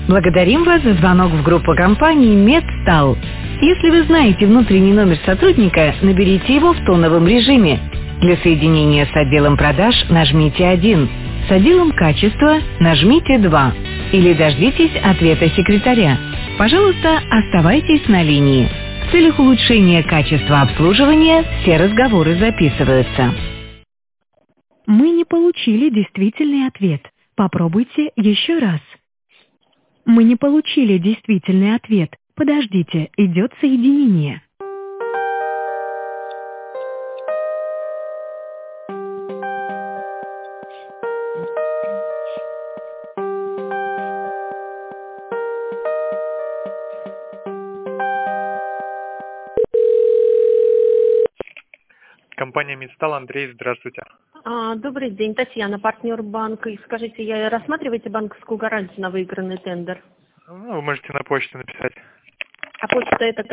Благодарим вас за звонок в группу компании «Медстал». Если вы знаете внутренний номер сотрудника, наберите его в тоновом режиме. Для соединения с отделом продаж нажмите 1, с отделом качества нажмите 2 или дождитесь ответа секретаря. Пожалуйста, оставайтесь на линии. В целях улучшения качества обслуживания все разговоры записываются. Мы не получили действительный ответ. Попробуйте еще раз. Мы не получили действительный ответ. Подождите, идет соединение. Компания «Медстал», Андрей, здравствуйте. Добрый день, Татьяна, партнер банка. И скажите, рассматриваете банковскую гарантию на выигранный тендер? Вы можете на почту написать. А почта это